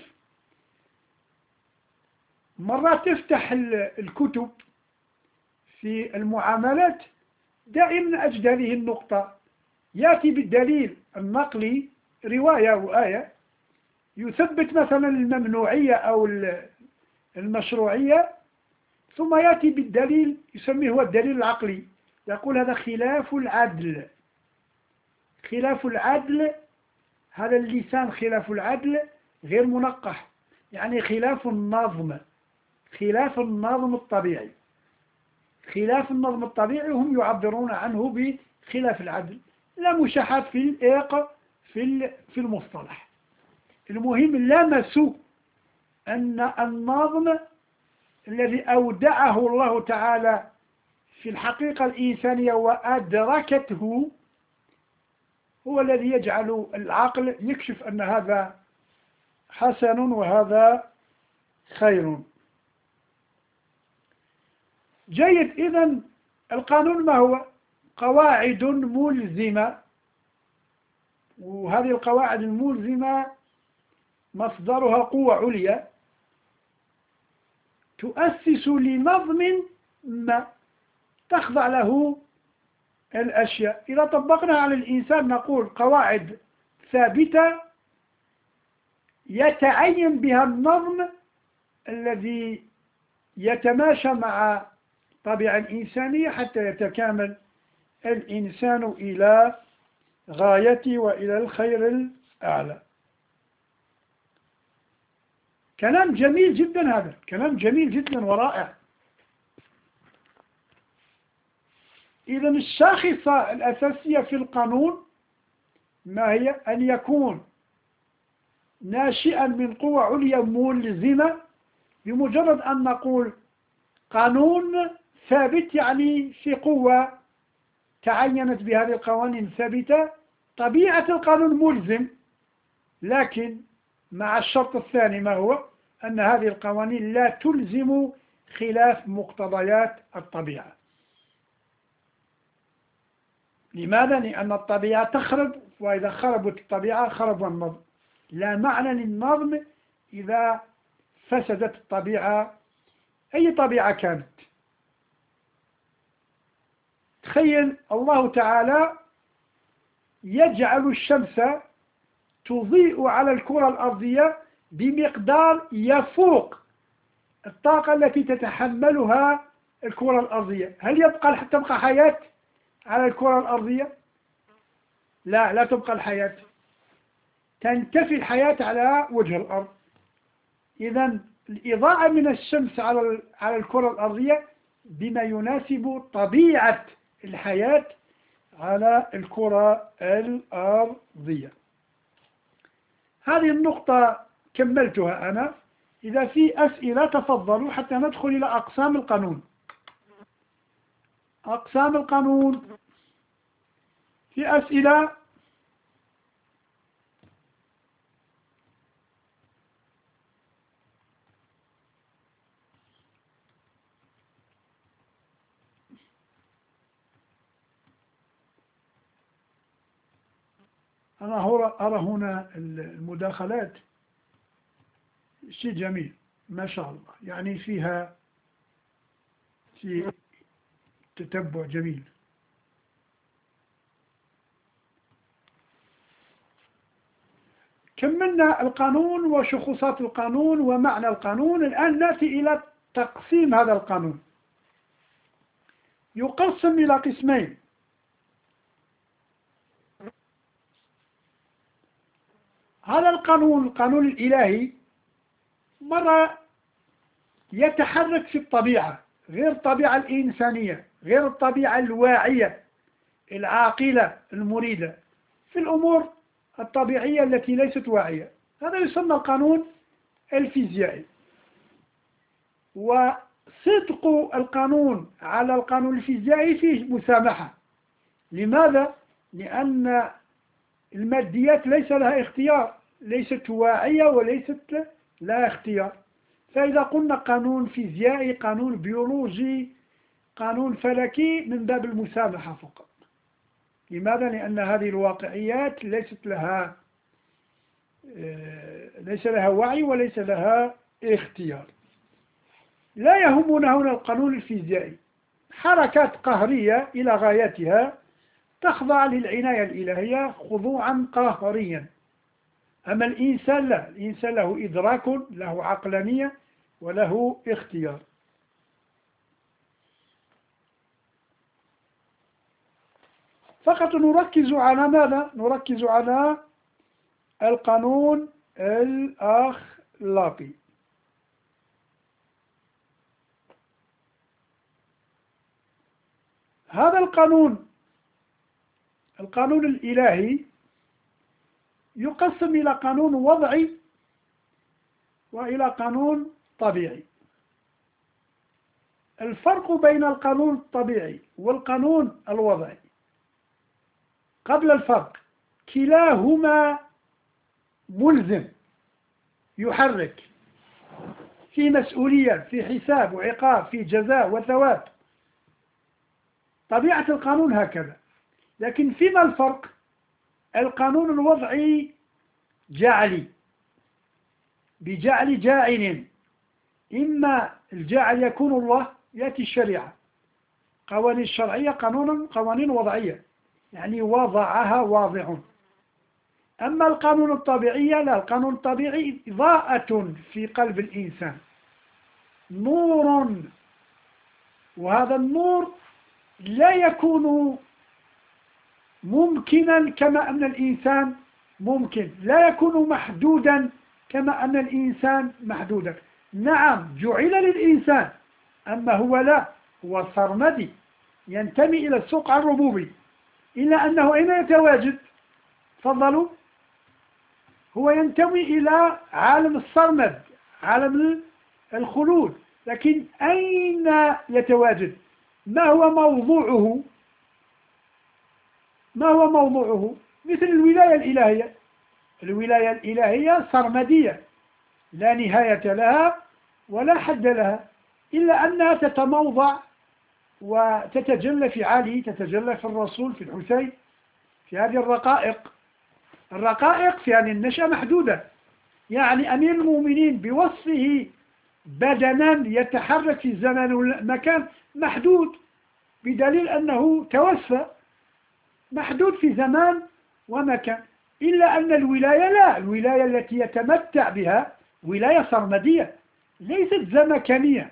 مرات تفتح الكتب في المعاملات دائما أجد هذه النقطة، يأتي بالدليل النقلي رواية وآية يثبت مثلا الممنوعية أو المشروعية، ثم يأتي بالدليل يسميه هو الدليل العقلي، يقول هذا خلاف العدل. خلاف العدل، هذا اللسان خلاف العدل غير منقح، يعني خلاف النظم، خلاف النظم الطبيعي. خلاف النظم الطبيعي هم يعبرون عنه بخلاف العدل. لا مشاحة في الإيق في في المصطلح. المهم لمسوا أن النظم الذي أودعه الله تعالى في الحقيقة الإنسانية وأدركته هو الذي يجعل العقل يكشف أن هذا حسن وهذا خير. جيد. إذن القانون ما هو؟ قواعد ملزمة، وهذه القواعد الملزمة مصدرها قوة عليا تؤسس لنظم ما تخضع له الأشياء. إذا طبقنا على الإنسان نقول قواعد ثابتة يتعين بها النظم الذي يتماشى مع الطبيعة الإنسانية حتى يتكامل الإنسان إلى غايته وإلى الخير الأعلى. كلام جميل جدا، هذا كلام جميل جدا ورائع. إذا الشاخصة الأساسية في القانون ما هي؟ أن يكون ناشئا من قوة عليا ملزمة. بمجرد أن نقول قانون ثابت يعني في قوة تعينت بهذه القوانين الثابتة، طبيعة القانون ملزم، لكن مع الشرط الثاني ما هو؟ أن هذه القوانين لا تلزم خلاف مقتضيات الطبيعة. لماذا؟ لأن الطبيعة تخرب، وإذا خربت الطبيعة خرب النظم. لا معنى للنظم إذا فسدت الطبيعة، أي طبيعة كانت. تخيل الله تعالى يجعل الشمس تضيء على الكرة الأرضية بمقدار يفوق الطاقة التي تتحملها الكرة الأرضية. هل يبقى تبقى حياة على الكرة الأرضية؟ لا، لا تبقى الحياة، تنتفي الحياة على وجه الأرض. إذن الإضاءة من الشمس على على الكرة الأرضية بما يناسب طبيعة الحياة على الكرة الأرضية. هذه النقطة كملتها أنا. إذا في أسئلة تفضلوا حتى ندخل إلى أقسام القانون. أقسام القانون، في أسئلة؟ أنا أرى هنا المداخلات شيء جميل ما شاء الله، يعني فيها في تتبع جميل. كملنا القانون وشخوصات القانون ومعنى القانون. الآن نأتي إلى تقسيم هذا القانون. يقسم إلى قسمين: هذا القانون القانون الإلهي مرة يتحرك في الطبيعة غير الطبيعة الإنسانية، غير الطبيعة الواعية العاقلة المريدة، في الأمور الطبيعية التي ليست واعية. هذا يسمى القانون الفيزيائي. وصدق القانون على القانون الفيزيائي فيه مسامحة. لماذا؟ لأن الماديات ليس لها اختيار، ليست واعية وليست لها اختيار. فإذا قلنا قانون فيزيائي، قانون بيولوجي، قانون فلكي، من باب المسامحة فقط. لماذا؟ لأن هذه الواقعيات ليست لها ليس لها وعي وليس لها اختيار. لا يهمنا هنا القانون الفيزيائي، حركات قهرية إلى غايتها تخضع للعناية الإلهية خضوعا قهريا. أما الإنسان لا، الإنسان له إدراك، له عقلانية، وله اختيار. فقط نركز على ماذا؟ نركز على القانون الأخلاقي. هذا القانون القانون الإلهي يقسم إلى قانون وضعي وإلى قانون طبيعي. الفرق بين القانون الطبيعي والقانون الوضعي، قبل الفرق، كلاهما ملزم، يحرك، في مسؤولية، في حساب وعقاب، في جزاء وثواب. طبيعة القانون هكذا. لكن فيما الفرق؟ القانون الوضعي جعلي، بجعل جاعل. إما الجاعل يكون الله، يأتي الشريعة، قوانين الشرعية، قانون قوانين وضعية، يعني وضعها واضع. أما القانون الطبيعي لا، القانون الطبيعي إضاءة في قلب الإنسان، نور، وهذا النور لا يكون ممكنا كما أن الإنسان ممكن، لا يكون محدودا كما أن الإنسان محدودا. نعم جعل للإنسان، أما هو لا، هو سرمدي، ينتمي إلى السوق الربوبي، إلا أنه أين يتواجد؟ تفضلوا. هو ينتمي إلى عالم السرمد، عالم الخلود، لكن أين يتواجد؟ ما هو موضوعه؟ ما هو موضوعه؟ مثل الولاية الإلهية. الولاية الإلهية سرمدية، لا نهاية لها ولا حد لها، إلا أنها تتموضع وتتجلى في علي، تتجلى في الرسول، في الحسين، في هذه الرقائق. الرقائق في هذه النشأة محدودة، يعني أمير المؤمنين بوصفه بدنا يتحرك في الزمان والمكان محدود، بدليل أنه توفى، محدود في زمان ومكان. إلا أن الولاية لا، الولاية التي يتمتع بها ولاية سرمدية، ليست زمكانية.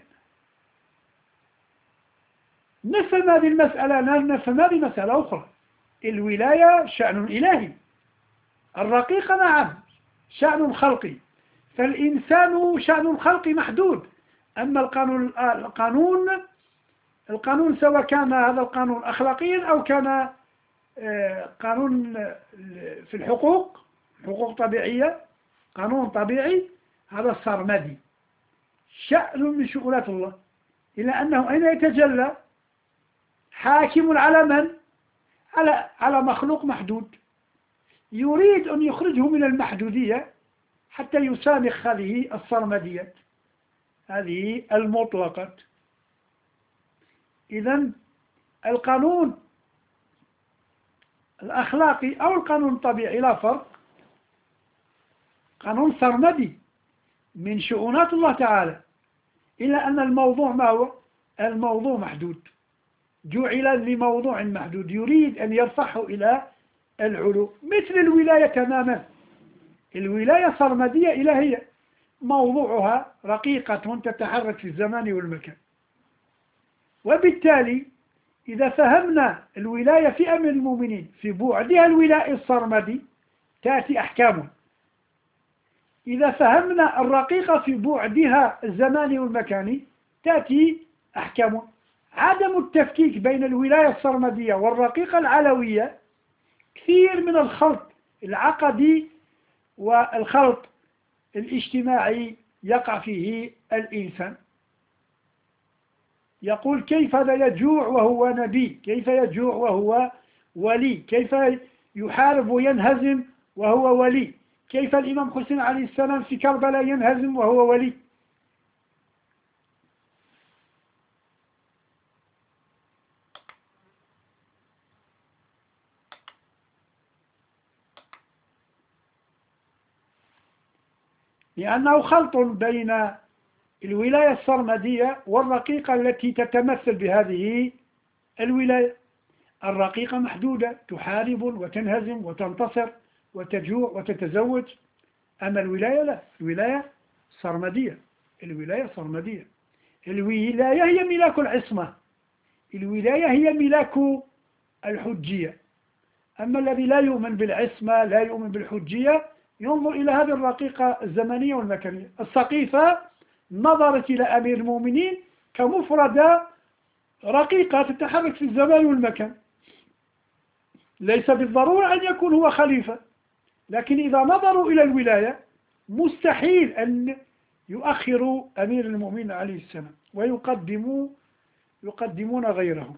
نفهم هذه المسألة، نفهم هذه مسألة أخرى. الولاية شأن إلهي، الرقيقة نعم شأن خلقي، فالإنسان شأن الخلق محدود. أما القانون القانون القانون سواء كان هذا القانون أخلاقيا أو كان قانون في الحقوق، حقوق طبيعية، قانون طبيعي، هذا سرمدي، شأن من شؤونات الله. إلا أنه أين يتجلى؟ حاكم على من؟ على على مخلوق محدود، يريد أن يخرجه من المحدودية حتى يسامح هذه السرمدية، هذه المطلقة. إذن القانون الأخلاقي أو القانون الطبيعي لا فرق، قانون سرمدي من شؤونات الله تعالى، إلا أن الموضوع ما هو؟ الموضوع محدود، جعل لموضوع محدود، يريد أن يرفعه إلى العلو، مثل الولاية تماما. الولاية سرمدية إلهية، موضوعها رقيقة تتحرك في الزمان والمكان. وبالتالي إذا فهمنا الولاية في أمر المؤمنين في بعدها الولائي السرمدي تأتي أحكام. إذا فهمنا الرقيقة في بعدها الزماني والمكاني تأتي أحكام. عدم التفكيك بين الولاية السرمدية والرقيقة العلوية كثير من الخلط العقدي والخلط الاجتماعي يقع فيه الإنسان. يقول كيف لا يجوع وهو نبي، كيف يجوع وهو ولي، كيف يحارب وينهزم وهو ولي، كيف الإمام حسين عليه السلام في كربلاء ينهزم وهو ولي. لأنه خلط بين الولاية السرمدية والرقيقة التي تتمثل بهذه الولاية. الرقيقة محدودة، تحارب وتنهزم وتنتصر وتجوع وتتزوج، أما الولاية لا، الولاية سرمدية. الولاية سرمدية. الولاية هي ملاك العصمة، الولاية هي ملاك الحجية. أما الذي لا يؤمن بالعصمة، لا يؤمن بالحجية، ينظر إلى هذه الرقيقة الزمنية والمكانية. السقيفة نظرت إلى أمير المؤمنين كمفردة رقيقة تتحرك في الزمان والمكان، ليس بالضرورة أن يكون هو خليفة، لكن إذا نظروا إلى الولاية مستحيل أن يؤخروا أمير المؤمنين عليه السلام ويقدموا يقدمون غيره.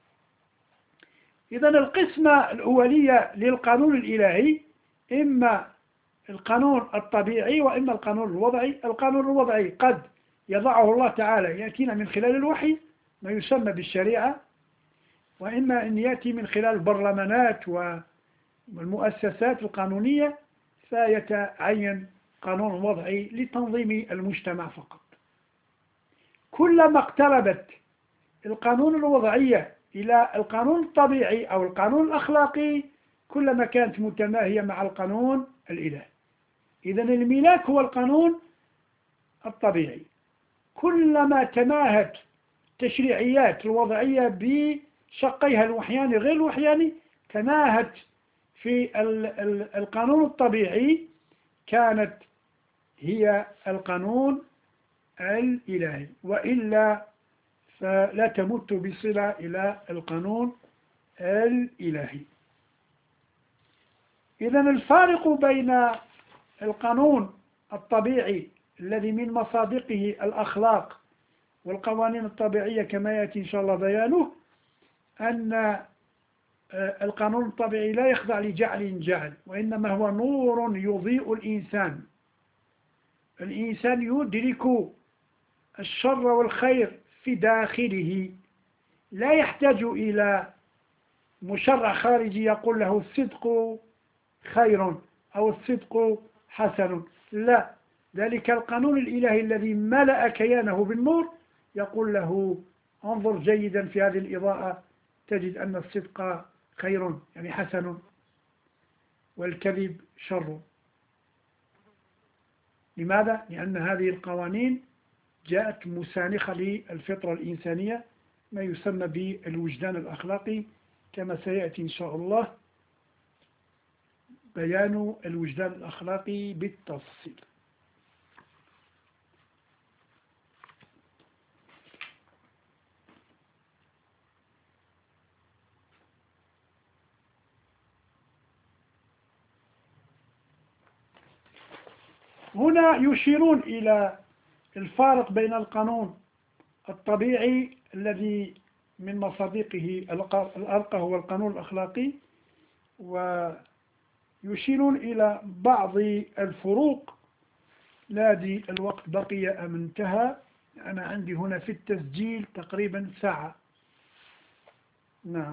إذن القسمة الأولية للقانون الإلهي إما القانون الطبيعي وإما القانون الوضعي. القانون الوضعي قد يضعه الله تعالى، يأتينا من خلال الوحي ما يسمى بالشريعة، وإما أن يأتي من خلال البرلمانات والمؤسسات القانونية فيتعين قانون وضعي لتنظيم المجتمع فقط. كلما اقتربت القانون الوضعية إلى القانون الطبيعي أو القانون الأخلاقي كلما كانت متماهية مع القانون الإلهي. إذن الملاك هو القانون الطبيعي. كلما تماهت تشريعيات الوضعية بشقيها الوحياني غير الوحياني تماهت في القانون الطبيعي، كانت هي القانون الإلهي، وإلا فلا تمت بصلة إلى القانون الإلهي. إذن الفارق بين القانون الطبيعي الذي من مصادقه الأخلاق والقوانين الطبيعية كما يأتي إن شاء الله بيانه، أن القانون الطبيعي لا يخضع لجعل جعل، وإنما هو نور يضيء الإنسان. الإنسان يدرك الشر والخير في داخله، لا يحتاج إلى مشرع خارجي يقول له الصدق خير أو الصدق حسن، لا، ذلك القانون الإلهي الذي ملأ كيانه بالنور يقول له انظر جيدا في هذه الإضاءة تجد أن الصدق خير يعني حسن والكذب شر. لماذا؟ لأن هذه القوانين جاءت مسانخة للفطرة الإنسانية، ما يسمى بالوجدان الأخلاقي، كما سيأتي إن شاء الله بيان الوجدان الأخلاقي بالتفصيل. هنا يشيرون إلى الفارق بين القانون الطبيعي الذي من مصادقه الأرقى هو القانون الأخلاقي، ويشيرون إلى بعض الفروق. لا دي الوقت بقي أم انتهى؟ أنا عندي هنا في التسجيل تقريبا ساعة. نعم،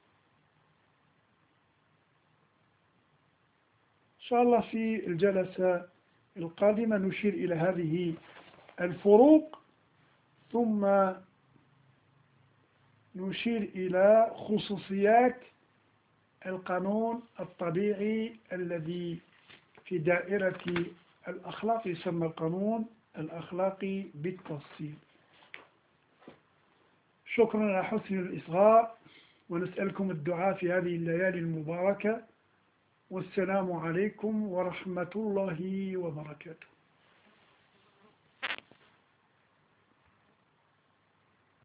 إن شاء الله في الجلسة القادمة نشير إلى هذه الفروق، ثم نشير إلى خصوصيات القانون الطبيعي الذي في دائرة الأخلاق يسمى القانون الأخلاقي بالتفصيل. شكرا على حسن الإصغاء، ونسألكم الدعاء في هذه الليالي المباركة، والسلام عليكم ورحمة الله وبركاته.